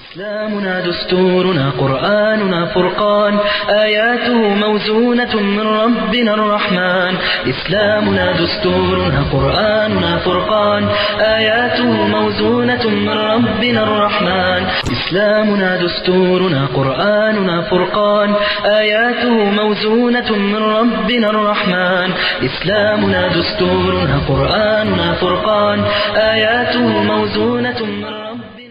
إسلامنا دستورنا قرآننا فرقان آياته موزونة من ربنا الرحمن إسلامنا دستورنا قرآننا فرقان آياته موزونة من ربنا الرحمن إسلامنا دستورنا قرآننا فرقان آياته موزونة من ربنا الرحمن إسلامنا دستورنا قرآننا فرقان آياته موزونة من ربنا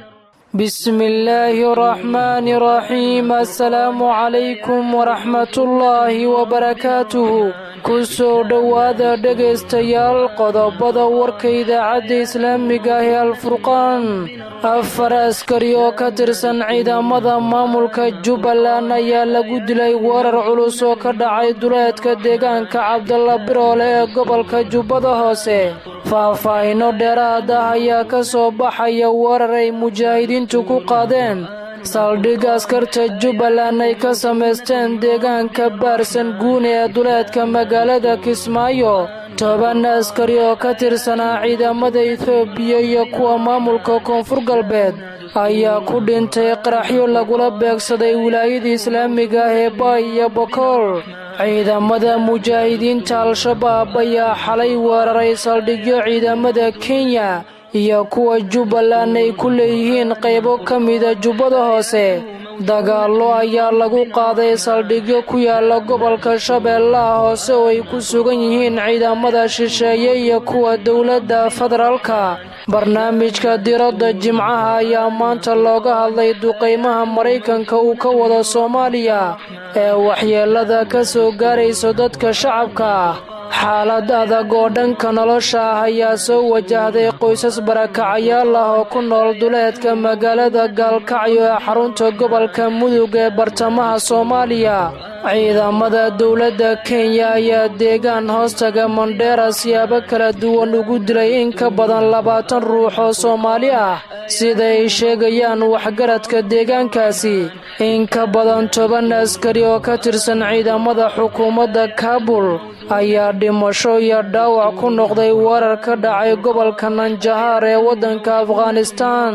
بسم الله الرحمن الرحيم السلام عليكم ورحمة الله وبركاته kusoo dhowaada dhegaystayaal qodobada warka idaacadda islaamiga ah ee alfurqaan afar askari oo ka tirsan ciidamada maamulka jubbaland ayaa lagu dilay weerar culus oo ka dhacay duleedka deegaanka cabdalla biroole ee gobolka jubbada hoose faahfaahinno dheeraad ah ayaa ka soo baxaya weerar ay mujaahidiintu ku qaadeen saldhigga askarta jubbaland ay ka samaysteen deegaanka baarsan guune ee duleedka magaalada kismaayo 10 askari oo ka tirsanaa ciidamada Itoobiya iyo kuwa maamulka koonfur galbeed ayaa ku dhintay qaraxyo lagula beegsaday wilaayada islaamiga ah ee Bay iyo Bokool ciidamada mujaahidiinta al-shabaab ayaa xalay weeraray saldhigyo ciidamada Kenya iyo kuwa Jubbaland ay ku leeyihiin qaybo ka mid ah Jubbada Hoose dagaallo ayaa lagu qaaday saldhigyo ku yaala gobolka Shabeellaha Hoose oo ay ku sugan yihiin ciidamada shisheeye iyo kuwa dawladda federaalka barnaamijka diradda jimcaha ayaa maanta looga hadlay duqeymaha Mareykanka uu ka wado Soomaaliya ee waxyeelada ka soo gaarayso dadka shacabka xaalad adag oo dhanka nolosha ah ayaa soo wajahday qoysas barakacayaal ah oo ku nool duleedka magaalada Gaalkacyo ee xarunta gobolka Mudug ee bartamaha Soomaaliya ciidamada dawladda Kenya ayaa deegaan hoostaga Mandera siyaabo kala duwan ugu dilay in ka badan 20 ruux oo Soomaali ah sida ay sheegayaan waxgaradka deegaankaasi in ka badan 10 askari oo ka tirsan ciidamada xukuumadda Kabul ayaa dhimasho iyo dhaawac ku noqday weerar ka dhacay gobolka Nanjahar ee waddanka Afghanistan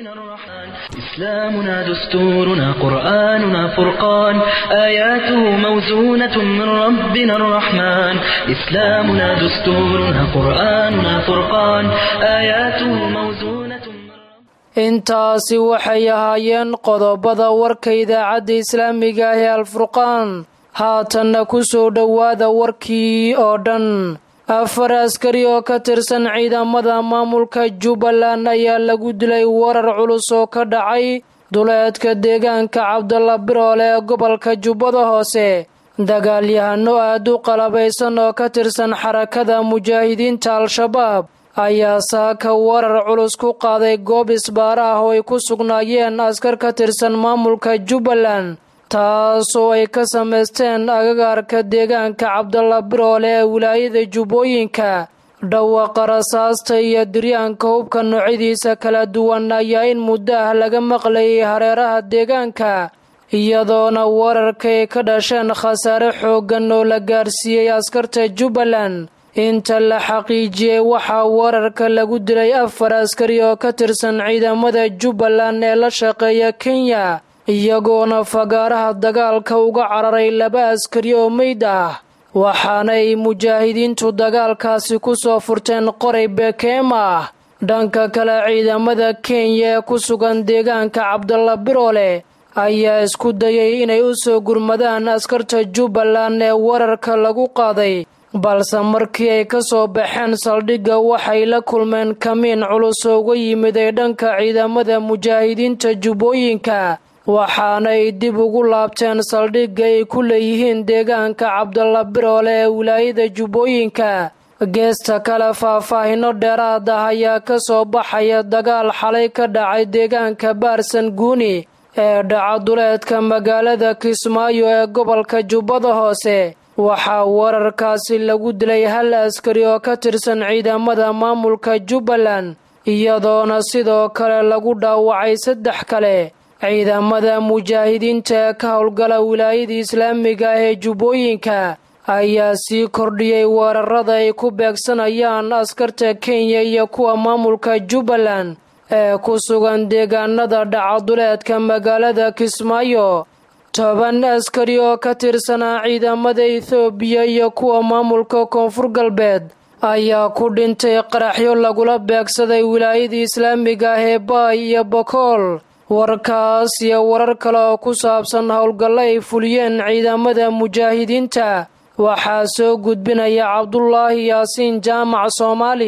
إسلامنا دستورنا قرآننا فرقان آياته موزونة من ربنا الرحمن إسلامنا دستورنا قرآننا فرقان آياته موزونة intaasi waxay ahaayeen qodobada warka idaacadda islaamiga ah ee alfurqaan haatanna ku soo dhowaada warkii oo dhan afar askari oo ka tirsan ciidamada maamulka Jubbaland ayaa lagu dilay weerar culus oo ka dhacay duleedka deegaanka Cabdalla Biroole ee gobolka Jubbada Hoose dagaalyahano aad u qalabaysan oo ka tirsan xarakada mujaahidiinta al-shabaab ayaa saaka weerar culus ku qaaday goob isbaar ah oo ay ku sugnaayeen askar ka tirsan maamulka Jubbaland taasoo ay ka samaysteen agagaarka deegaanka Cabdalla Biroole ee wilaayada Jubbooyinka dhawaaqa rasaasta iyo diryaanka hubka noocyadiisa kala duwan ayaa in muddo ah laga maqlayay hareeraha deegaanka iyadoona weerarka ay ka dhasheen khasaare xooggan oo la gaarsiiyey askarta Jubbaland inta la xaqiijiyay waxaa weerarka lagu dilay 4 askari oo ka tirsan ciidamada Jubbaland ee la shaqeeya Kenya iyagoona fagaaraha dagaalka uga cararay 2 askari oo meyd ah waxaana ay mujaahidiintu dagaalkaasi ku soo furteen qoray BKM ah dhanka kale ciidamada Kenya ee ku sugan deegaanka Cabdalla Biroole ayaa isku dayay inay u soo gurmadaan askarta Jubbaland ee weerarka lagu qaaday balse markii ay ka soo baxeen saldhigga waxay la kulmeen kamiin culus oo uga yimid dhanka ciidamada mujaahidiinta Jubbooyinka waxaana ay dib ugu laabteen saldhigga ay ku leeyihiin deegaanka Cabdalla Biroole ee wilaayada Jubbooyinka geesta kale faahfaahinno dheeraad ah ayaa ka soo baxaya dagaal xalay ka dhacay deegaanka Baarsan Guuni ee dhaca duleedka magaalada Kismaayo ee gobolka Jubbada Hoose waxaa weerarkaasi lagu dilay 1 askari oo ka tirsan ciidamada maamulka Jubbaland iyadoona sidoo kale lagu dhaawacay 3 kale ciidamada mujaahidiinta ee ka howlgala wilaayada islaamiga ah ee Jubbooyinka ayaa sii kordhiyay weerarada ay ku beegsanayaan askarta Kenya iyo kuwa maamulka Jubbaland ee ku sugan deegaanada dhacaduleedka magaalada Kismaayo. 10 askari oo ka tirsanaa ciidamada Itoobiya iyo kuwa maamulka Koonfur Galbeed ayaa ku dhintay qaraxyo lagula beegsaday wilaayada Islaamiga ah ee Baay iyo Bakool. warkaas iyo warar kale oo ku saabsan howlgalla ay fuliyeen ciidamada mujaahidiinta waxaa soo gudbinaya Cabdullaahi Yaasiin Jaamac Soomaali.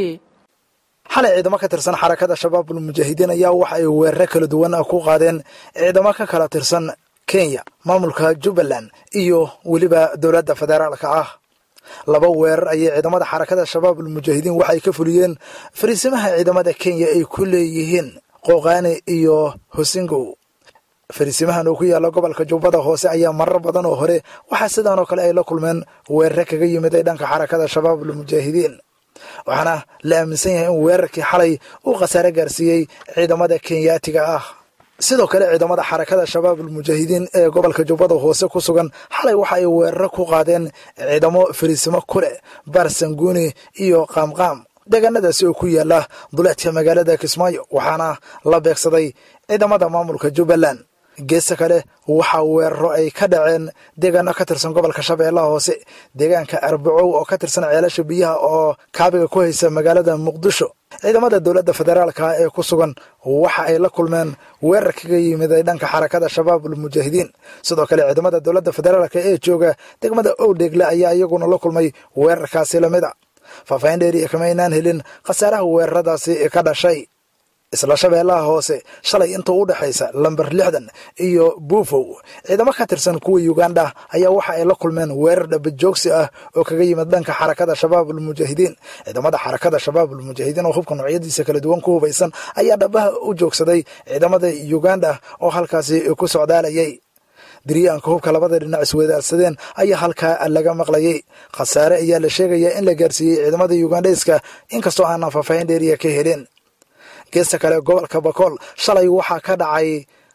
xalay ciidamo ka tirsan xarakada shabaabul mujaahidiin ayaa waxa ay weerar kala duwan ku qaadeen ciidamo ka kala tirsan Kenya, maamulka Jubbaland iyo waliba dowladda federaalka ah. laba weerar ayay ciidamada xarakada shabaabul mujaahidiin waxay ka fuliyeen fariisimaha ciidamada Kenya ay ku leeyihiin Qoqaani iyo Hosingo. fariisimahan oo ku yaala gobolka Jubbada Hoose ayaa marar badan oo hore waxa sidaan oo kale ay la kulmeen weerar kaga yimid dhanka xarakada shabaabul mujaahidiin. waxaana la aaminsan yahay in weerarkii xalay uu khasaare gaarsiiyay ciidamada Kenyaatiga ah. sidoo kale ciidamada xarakada shabaabul mujaahidiin ee gobolka Jubbada Hoose ku sugan xalay waxa ay weerar ku qaadeen ciidamo fariisimo kule Barsanguni iyo Qaamqaam deegaanadaasi oo ku yaala duleedka magaalada Kismaayo waxaana la beegsaday ciidamada maamulka Jubbaland. geesta kale waxa weeraro ay ka dhaceen deegaano ka tirsan gobolka Shabeellaha Hoose, deegaanka Arbacow oo ka tirsan ceelasha biyaha oo kaabiga ku haysa magaalada Muqdisho. ciidamada dowladda federaalka ee ku sugan waxa ay la kulmeen weerar kaga yimid dhanka xarakada shabaabul mujaahidiin. sidoo kale ciidamada dowladda federaalka ee jooga degmada Owdheegle ayaa iyaguna la kulmay weerarkaasi lamida. faahfaahin dheeri kama aynaan helin khasaaraha weeraradaasi ka dhashay. isla Shabeellaha Hoose shalay inta u dhaxaysa lambar 60 iyo Buufow ciidamo ka tirsan kuwa Uganda ayaa waxa ay la kulmeen weerar dhab joogsi ah oo kaga yimid dhanka xarakada shabaabul mujaahidiin. ciidamada xarakada shabaabul mujaahidiin oo hubka noocyadiisa kala duwan ku hubaysan ayaa dhabaha u joogsaday ciidamada Uganda oo halkaasi ku socdaalayay. diriyaanka hubka labada dhinac isweydaarsadeen ayaa halkaa laga maqlayay. khasaare ayaa la sheegaya in la gaarsiiyay ciidamada Ugandaiska inkastoo aan faahfaahin dheeri ka helin. geesta kale gobolka Bakool shalay waxaa ka dhacay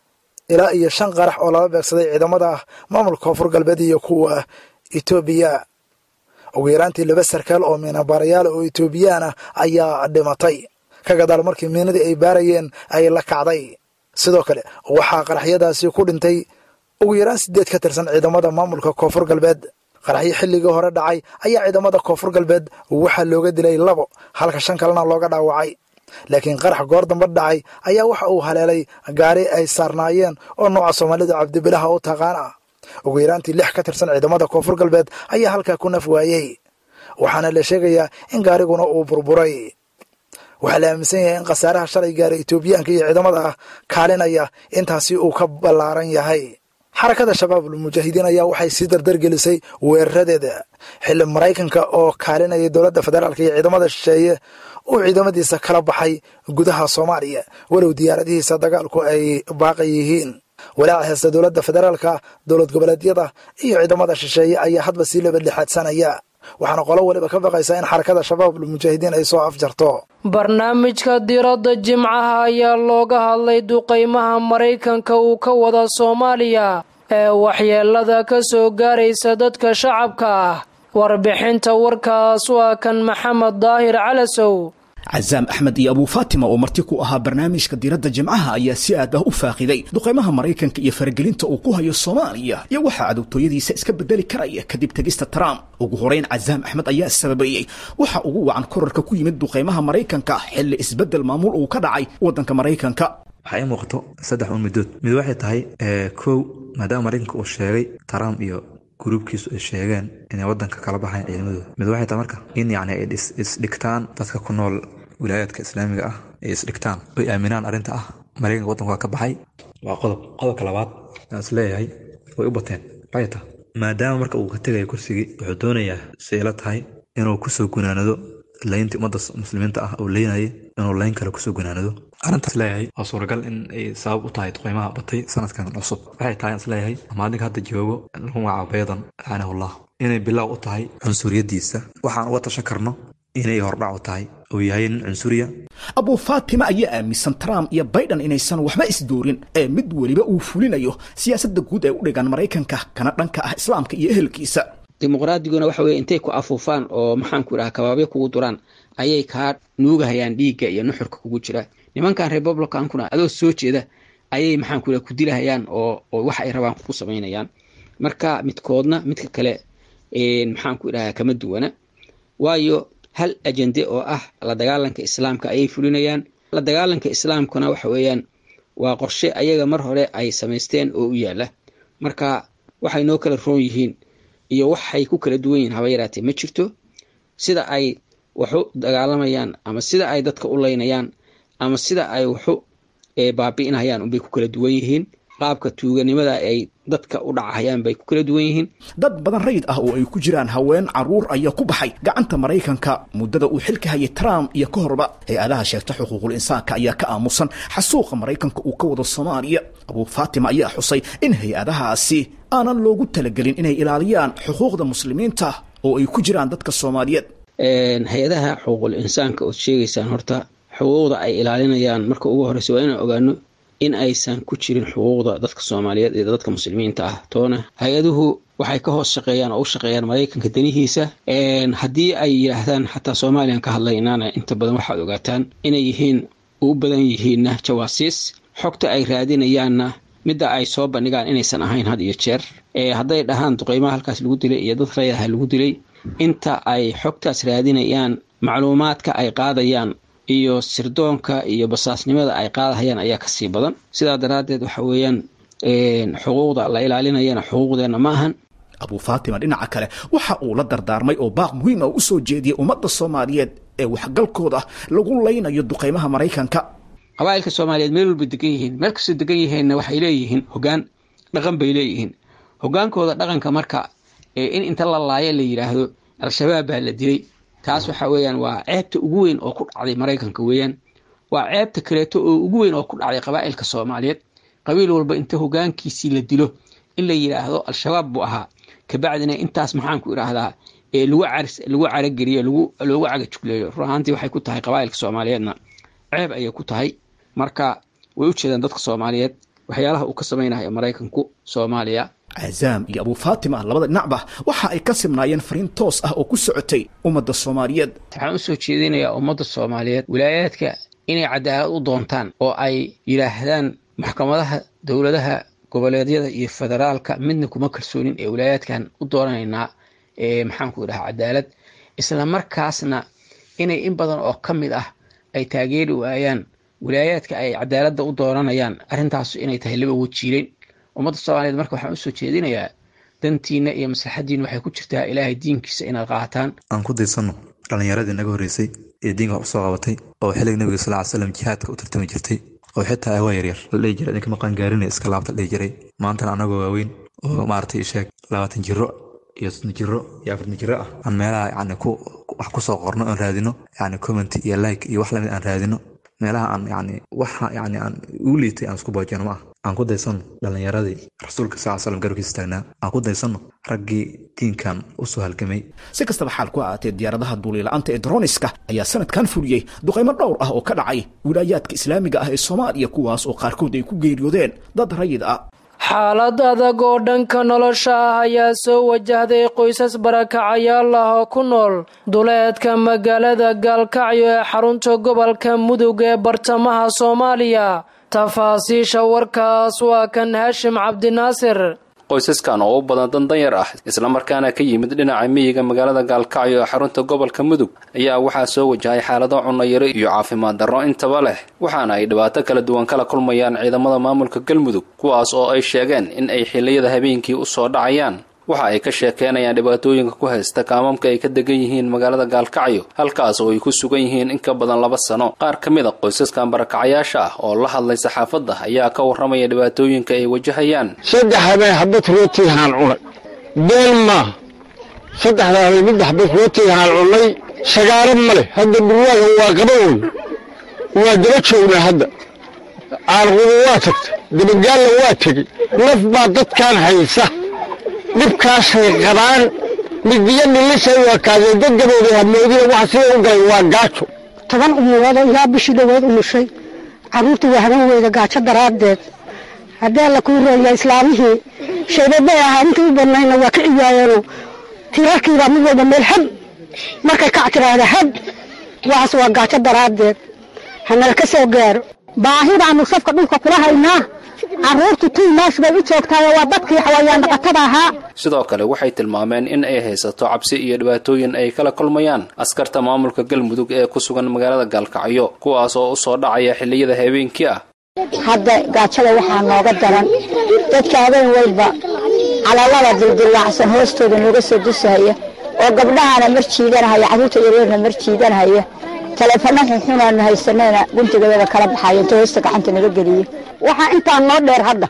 ilaa iyo 5 qarax oo lala beegsaday ciidamada maamulka Koonfur Galbeed iyo kuwa Itoobiya. ugu yaraantii 2 sarkaal oo miinabaarayaal oo Itoobiyaan ah ayaa dhimatay ka gadaal markii miinadii ay baarayeen ay la kacday. sidoo kale waxaa qaraxyadaasi ku dhintay ugu yaraan 8 ka tirsan ciidamada maamulka Koonfur Galbeed. qaraxyo xilligii hore dhacay ayaa ciidamada Koonfur Galbeed waxa looga dilay 2 halka 5 kalena looga dhaawacay. laakiin qarax goor dambe dhacay ayaa waxa uu haleelay gaari ay saarnaayeen oo nooca Soomaalida Cabdibilaha oo taqaana. ugu yaraantii 6 ka tirsan ciidamada Koonfur Galbeed ayaa halka ku naf waayay. waxaana la sheegayaa in gaariguna uu burburay. waxaa la aaminsan yahay in khasaaraha shalay gaaray Itoobiyaanka iyo ciidamada kaalinaya intaasi uu ka ballaaran yahay. xarakada shabaabul mujaahidiin ayaa waxay si dardar gelisay weeraradeeda xilli Mareykanka oo kaalinaya dowladda federaalka iyo ciidamada shisheeye oo ciidamadiisa kala baxay gudaha Soomaaliya walow diyaaradihiisa dagaalku ay baaqay yihiin. walaaca haysta dowladda federaalka, dowlad goboleedyada iyo ciidamada shisheeye ayaa hadba si laba lixaadsanaya. waxaana qolo waliba ka baqaysaa in xarakada shabaabul mujaahidiin ay soo afjarto. barnaamijka diiradda jimcaha ayaa looga hadlay duqeymaha Mareykanka uu ka wada Soomaaliya ee waxyeelada ka soo gaaraysa dadka shacabka ah. warbixinta warkaas waa kan Maxamed Daahir Calasow. عزام أحمد iyo Abu Fatima oo marti ku ahaa barnaamijka diiradda jimcaha ayaa si aad ah u faaqiday duqeymaha Mareykanka iyo faragelinta uu ku hayo Soomaaliya iyo waxa cadawtooyadiisa iska bedeli karaya kadib tagista Trump. ugu horeyn عزام أحمد ayaa sababayay waxa ugu wacan korarka ku yimid duqeymaha Mareykanka xilli isbedel maamul uu ka dhacay wadanka Mareykanka. waxay muuqato 3 midood mid waxay tahay koow maadaama Mareykanka uu sheegay Trump iyo gruubkiisu ay sheegeen inay wadanka kala baxayaan ciidamadooda. mid waxay tahay marka in yani ay isdhigtaan dadka ku nool wilaayadka islaamiga ah ay isdhigtaan oo aaminaan arinta ah Mareykanka wadanka ka baxay. waa qodobka labaad aan isleeyahay way u bateen bayta maadaama marka uu ka tagay kursigii wuxuu doonayaa seela tahay inuu ku soo gunaanado laynta ummadda muslimiinta ah oo leeyahay inuu layn kale ku soo gunaanado. arintaas leeyahay waa suuragal in ay sabab u tahay qiimaha batay sanadkan cusub. waxay tahay isleeyahay maalinka hadda joogo lagu magacaabeedan aanahullah inay bilow u tahay cunsuriyadiisa. waxaan uga tashan karno inay hordhac u tahay oo yahay cunsuriya. Abu Fatima ayaa aaminsan Trump iyo Biden inaysan waxba isdoorin ee mid waliba uu fulinayo siyaasadda guud ee u dhigan Mareykanka kana dhanka ah islaamka iyo ehelkiisa. dimuqraadiyaduna waxa weeye intay ku afuufaan oo maxaan ku dhahaa kabaabyo kugu duraan ayay ka nuugahayaan dhiigga iyo nuxurka kugu jira. nimankan republicankuna adoo soo jeeda ayay maxaan ku ku dilahayaan oo wax ay rabaan ku sameynayaan marka midkoodna midka kale maxaan ku idhaahdaa kama duwana waayo hal ajende oo ah la dagaalanka islaamka ayay fulinayaan la dagaalanka islaamkuna waxa weeyaan waa qorshe ayaga mar hore ay samaysteen oo u yaala marka waxay noo kala roon yihiin iyo waxay ku kala duwan yihiin haba yaraatee ma jirto sida ay waxu dagaalamayaan ama sida ay dadka u leynayaan ama sida ay waxu baabi'inayaan unbay ku kala duwan yihiin qaabka tuuganimada ay dadka u dhacayaan bay ku kala duwan yihiin dad badan rayid ah oo ay ku jiraan haween caruur ayaa ku baxay gacanta Mareykanka muddada uu xilka hayay Trump iyo ka horba hay-adaha sheegta xuquuqul insaanka ayaa ka aamusan xasuuqa Mareykanka uu ka wado Soomaaliya Abu Fatima ayaa xusay in hay-adahaasi aanan loogu talagelin inay ilaaliyaan xuquuqda muslimiinta oo ay ku jiraan dadka Soomaaliyeed hay-adaha xuquuqul insaanka oo sheegaysaan horta xuquuqda ay ilaalinayaan marka ugu horeysa waa inaan ogaano in aysan ku jirin xuquuqda dadka Soomaaliyeed iyo dadka muslimiinta ah toona hay-aduhu waxay ka hoos shaqeeyaan oo u shaqeeyaan Mareykanka danihiisa haddii ay yiraahdaan xataa Soomaaliyan ka hadlaynaana inta badan waxaad ogaataan inay yihiin u badan yihiinna jawaasiis xogta ay raadinayaanna midda ay soo bandhigaan inaysan ahayn had iyo jeer hadday dhahaan duqeymaha halkaas lagu dilay iyo dad rayadaha lagu dilay inta ay xogtaas raadinayaan macluumaadka ay qaadayaan iyo sirdoonka iyo basaasnimada ay qaadahayaan ayaa ka sii badan sidaa daraadeed waxa weeyaan xuquuqda la ilaalinayana xuquuqdeena ma ahan Abu Fatima dhinaca kale waxa uu la dardaarmay oo baaq muhiim ah u soo jeediyay ummadda Soomaaliyeed ee waxgalkooda lagu leynayo duqeymaha Mareykanka qabaa'ilka Soomaaliyeed meel walba degan yihiin meel kasta degan yihiinna waxay leeyihiin hoggaan dhaqan bay leeyihiin hoggaankooda dhaqanka marka in inta la laayo la yiraahdo al-shabaab baa la dilay taas waxa weeyaan waa ceebta ugu weyn oo ku dhacday Mareykanka weeyaan waa ceebta kaleeto oo ugu weyn oo ku dhacday qabaa'ilka Soomaaliyeed qabiil walba inta hoggaankiisii la dilo in la yiraahdo al-shabaab buu ahaa ka bacdina intaas maxaan ku iraahdaa lagu carageliyo lagu cagajugleeyo ruuxantii waxay ku tahay qabaa'ilka Soomaaliyeedna ceeb ayay ku tahay marka way u jeedaan dadka Soomaaliyeed waxyaalaha uu ka sameeyay Mareykanku Soomaaliya عزام يا أبو فاطمة لبض النعبة وحا يكسبنا ينفرين توس أو كسعتي أمد الصوماليات waxaan u soo jeedinayaa ummadda Soomaaliyeed wilaayadka inay cadaalad u doontaan oo ay yiraahdaan maxkamadaha dawladaha goboleedyada iyo federaalka midna kuma kalsoonin ee wilaayadkan u dooranayna maxaan ku dhahaa cadaalad isla markaasna inay in badan oo kamid ah ay taageeri waayaan wilaayadka ay cadaaladda u dooranayaan arintaas inay tahay laba wajiileen ummadda Soomaaliyeed marka waxaan u soo jeedinayaa dantiina iyo maslaxadiina waxay ku jirtaa Ilaahay diinkiisa inaad qaataan aan ku deysano dhalinyaradii naga horeysay ee diinka u soo qabatay oo xilliga Nabiga sallallahu alayhi wasallam jihaadka u tartami jirtay oo xitaa ay yaryar la jiray in ka maqan gaarin iska laabta la jiray maanta anagoo waaweyn oo maartay sheeg 20 jiro iyo 30 jiro iyo 40 jiro ah aan meelaha yani wax ku soo qorno aan raadino yani comment iyo like iyo wax la mid aan raadino meelaha aan yani waxa yani aan u liitay aan isku boojino ma aan ku deysano dhalinyaradii rasuulka sallallahu alayhi wasallam garkiisa taagnaa aan ku deysano raggii diinkan u soo halgamay si kastaba xaal ku ahaatee diyaaradaha duulilaanta ee droniska ayaa sanadkan fuliyay duqeymo dhowr ah oo ka dhacay wilaayaadka islaamiga ah ee Soomaaliya kuwaas oo qaarkood ay ku geeriyoodeen dad rayid ah xaalad adag oo dhanka nolosha ah ayaa soo wajahday qoysas barakacayaal ah oo ku nool duleedka magaalada Gaalkacyo ee xarunta gobolka Mudug ee bartamaha Soomaaliya tafaasiisha warkaas waa kan Hashim Cabdinaasir qoysaskan oo u badan danyar ah isla markaana ka yimid dhinaca miyiga magaalada Gaalkacyo ee xarunta gobolka Mudug ayaa waxaa soo wajahay xaalado cunno yari iyo caafimaad darro intaba leh waxaana ay dhibaato kala duwan kala kulmayaan ciidamada maamulka Galmudug kuwaas oo ay sheegeen in ay xilliyada habeenkii u soo dhacayaan waxa ay ka sheekeynayaan dhibaatooyinka ku haysta kaamamka ay ka degan yihiin magaalada Gaalkacyo halkaas oo ay ku sugan yihiin in ka badan 2 sano qaar kamid ah qoysaskan barakacayaasha ah oo la hadlay saxaafadda ayaa ka warramaya dhibaatooyinka ay wajahayaan saddexda habad rooti haan cunay beelma saddexda habad rooti haan cunay sagaaro male hadda burwaaga waa qabow waa daba joognaa hadda aalqudu waa tagtay dabagaalla waa tegey naf baa dadkan haysa dhibkaasay qabaan midiya dhilisay waa kaadeen dad gabowday hamoodina waxa sida u galay waa gaajo 10 umurood ilaa bishii dhaweed umushay carruurta waxaan weeyda gaajo daraadeed haddii la ku reeyay islaamihii sheebay ahaa intii u banayna waa ka ciyaayeen tirarkiiba mid meel had markay ka tiraahdo had waas waa gaajo daraadeed hanala ka soo gaaro baahidaanu safka dhulka kula haynaa carruurtu tiilaash bay u joogtaa waa dadkii xawayaan dhaqatada ahaa sidoo kale waxay tilmaameen in ay haysato cabsi iyo dhibaatooyin ay kala kulmayaan askarta maamulka galmudug ee ku sugan magaalada gaalkacyo kuwaas oo u soo dhacaya xilliyada habeenkii ah hadda gaajada waxaa nooga daran dadka habeen walba calalada dildillaacsan hoostooda nooga soo dusahaya oo gabdhahana mar jiidanahaya carruurta yaryarna mar jiidanahaya taleefano xunxunaanu haysanayna guntigeeda kala baxayo inta hoosta gacanta naga geliyo waxaa intaa noo dheer hadda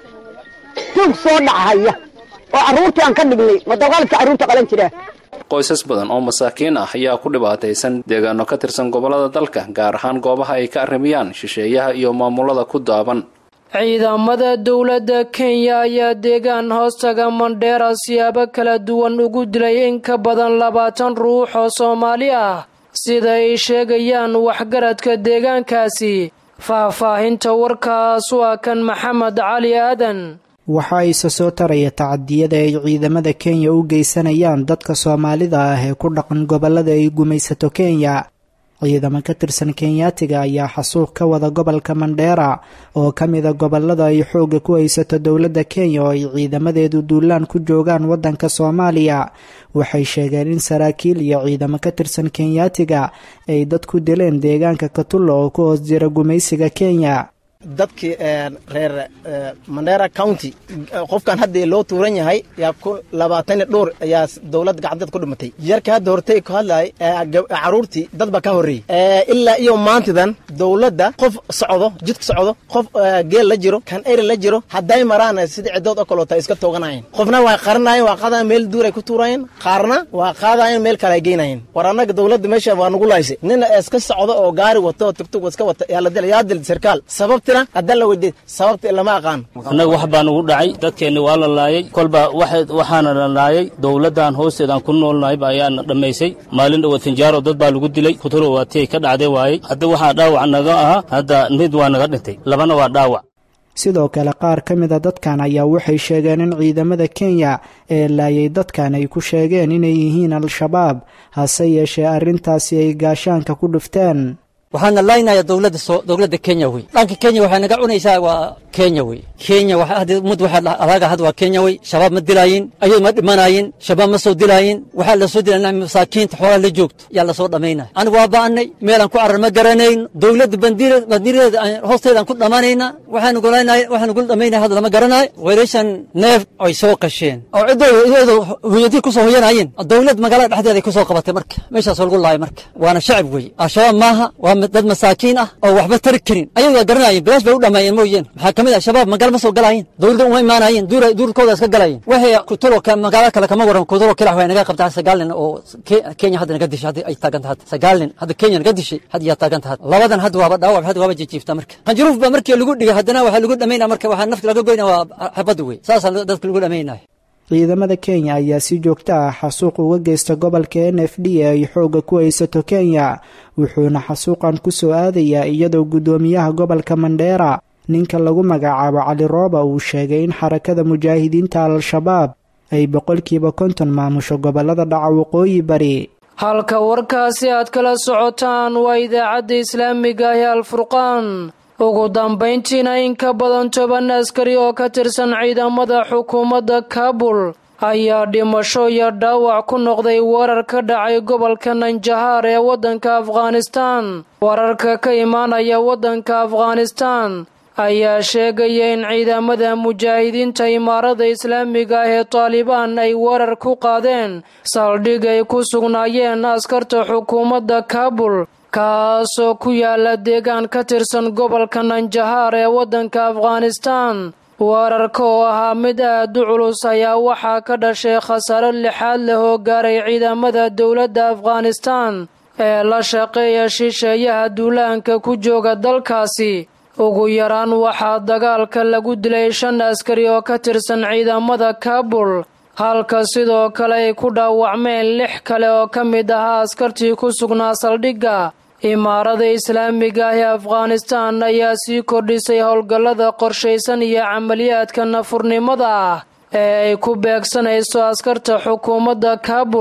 tuug soo dhacaya oo carruurtii aan ka dhignay madaqaalka carruurta qalan jiraa qoysas badan oo masaakiin ah ayaa ku dhibaataysan deegaano ka tirsan gobollada dalka gaar ahaan goobaha ay ka arrimiyaan shisheeyaha iyo maamulada ku daaban ciidamada dowladda Kenya ayaa deegaan hoostaga Mandera siyaabo kala duwan ugu dilay in ka badan 20 ruux oo Soomaali ah sida ay sheegayaan waxgaradka deegaankaasi faahfaahinta warkaas waa kan Maxamed Cali Aadan waxa ay soo taraya tacadiyada ay ciidamada Kenya u geysanayaan dadka Soomaalida ah ee ku dhaqan gobolada ay gumaysato Kenya ciidamo ka tirsan Kenyaatiga ayaa xasuuq ka wada gobolka Mandera oo kamida gobolada ay xoog ku haysato dowladda Kenya oo ay ciidamadeedu duulaan ku joogaan wadanka Soomaaliya waxay sheegeen in saraakiil iyo ciidamo ka tirsan Kenyaatiga ay dad ku dileen deegaanka Katulo oo ku hoos jira gumaysiga Kenya dadkii reer Mandera County qofkan hadda loo tuuran yahay yaa ku 20 dhowr ayaa dawlad gacanteed ku dhimatay yarka hadda hortay ku hadlay caruurtii dad ba ka horeeyay ilaa iyo maantadan dawladda qof socdo jidka socdo qof geel la jiro kan eer la jiro haday maraan sida cidood oo kale iska tooganayeen qofna waa qarnayeen waa qaadaan meel duur ay ku tuurayeen qaarna waa qaadayeen meel kale ay geynayeen waranaga dawladda meesha waa nagu laysay nin iska socdo oo gaari wato tigtog iska wata yaa la dilay sarkaal sababta adalla wadiid sababta lama aqaan anaga wax baan ugu dhacay dadkeena waa la laayay kolba waxaana la laayay dawladdan hoosteedan ku noolnahay ayaan dhameysay maalin dhaw tinjaaro dad baa lagu dilay kuturo waatay ka dhacday waayay hadda waxa dhaawac naga aha hadda mid waa naga dhintay labana waa dhaawac sidoo kale qaar kamida dadkan ayaa waxay sheegeen in ciidamada Kenya ee laayay dadkan ay ku sheegeen inay yihiin al-shabaab hase yeeshee arrintaasi ay gaashaanka ku dhufteen waxaana laaynayaa dawladda Kenya way dhanka Kenya waxa naga cunaysaa waa Kenya way Kenya waxa mud waxa alaga had waa Kenya way shabaab ma dilaayeen ayay ma dhimanaayeen shabaab ma soo dilaayeen waxa la soo dilaynaa masaakiinta xoolaha la joogto yaa la soo dhameynaa anigu waa baanay meelan ku arrin ma garanayn dawladda bandireeda hoosteedan ku dhamaanayna waxaan ugu dhameynaa hadda lama garanaay weelashan neef ay soo qasheen oo cidooda hooyadii ku soo hoyanayeen dawlad magaalada dhexdeeda ay ku soo qabatay marka meeshaas lagu laayay marka waana shacab way shabaab maaha dad masaakiin ah oo waxba tar karin ayaga garanayeen bilaash bay u dhameeyeen mooyeen maxaa kamid ah shabaab magaal ma soo galayeen dawladda uma imaanayeen duurkooda iska galayeen waxay ku talo magaala kale kama waran ku talo kala way naga qabtaa 9 oo Kenya hadda naga dishay hadda ay taagan tahay 9 hadda Kenya naga dishay hadda ya taagan tahay labadan hadda waa dhaawac hadda waa jiifta marka qanjuruuf ba markii lagu dhigay haddana waxa lagu dhameynaa marka waxa nafta laga goynaa waa xabad way saas dadka lagu dhameynaa ciidamada Kenya ayaa si joogto ah xasuuq uga geysta gobolka NFD ay xoog ku haysato Kenya wuxuuna xasuuqan ku soo aadayaa iyadoo gudoomiyaha gobolka Mandera ninka lagu magacaabo Cali Rooba uu sheegay in xarakada mujaahidiinta al-shabaab ay 50% maamusho gobolada dhaca waqooyi bari halka warkaasi aad kala socotaan waa idaacadda islaamiga ee al-Furqaan ugu dambeyntiina in ka badan 10 askari oo ka tirsan ciidamada xukuumadda Kabul ayaa dhimasho iyo dhaawac ku noqday weerar ka dhacay gobolka Nanjahar ee wadanka Afghanistan wararka ka imaanaya wadanka Afghanistan ayaa sheegaya in ciidamada mujaahidiinta Imaarada Islaamiga ee Taliban ay weerar ku qaadeen saldhig ay ku sugnaayeen askarta xukuumadda Kabul kaasoo ku yaala deegaan ka tirsan gobolka Nanjahar ee wadanka Afghanistan weerarka oo ahaa mid aad u culus ayaa waxaa ka dhashay khasaaro lixaad leh oo gaaray ciidamada dowladda Afghanistan ee la shaqeeya shisheeyaha duulaanka ku jooga dalkaasi ugu yaraan waxaa dagaalka lagu dilay 5 askari oo ka tirsan ciidamada Kabul halka sidoo kale ay ku dhaawacmeen 6 kale oo ka mid ah askartii ku sugnaa saldhigga Imaarada Islaamiga ee Afghanistan ayaa sii kordhisay howlgallada qorsheysan iyo camaliyaadka nafurnimada ah ee ay ku beegsanayso askarta xukuumadda Kabul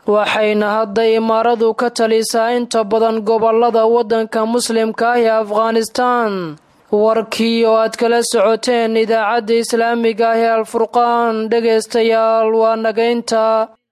waxayna hadda imaaradu ka talisaa inta badan gobolada waddanka muslimka ah ee afghanistan warkii oo aad kala socoteen idaacadda islaamiga ah ee alfurqaan dhegaystayaal waa nagaynta